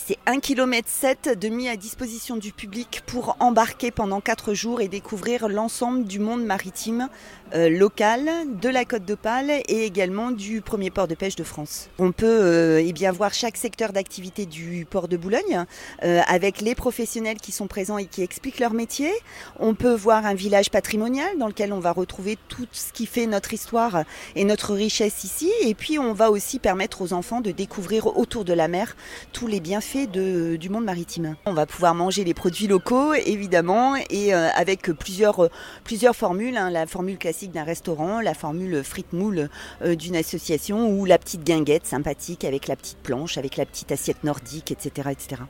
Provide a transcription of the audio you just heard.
C'est 1,7 km de mis à disposition du public pour embarquer pendant 4 jours et découvrir l'ensemble du monde maritime local, de la Côte d'Opale et également du premier port de pêche de France. On peut voir chaque secteur d'activité du port de Boulogne avec les professionnels qui sont présents et qui expliquent leur métier. On peut voir un village patrimonial dans lequel on va retrouver tout ce qui fait notre histoire et notre richesse ici. Et puis on va aussi permettre aux enfants de découvrir autour de la mer tous les bienfaits du monde maritime. On va pouvoir manger les produits locaux évidemment et avec plusieurs formules, la formule classique d'un restaurant, la formule frites moules d'une association ou la petite guinguette sympathique avec la petite planche, avec la petite assiette nordique, etc. etc.